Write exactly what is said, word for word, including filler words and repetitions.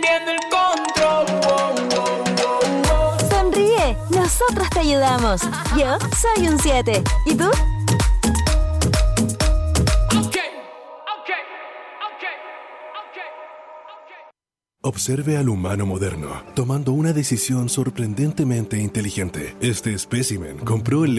perdiendo el control. Oh, oh, oh, oh. Sonríe, nosotros te ayudamos. Yo soy un siete. ¿Y tú? Observe al humano moderno tomando una decisión sorprendentemente inteligente. Este espécimen compró el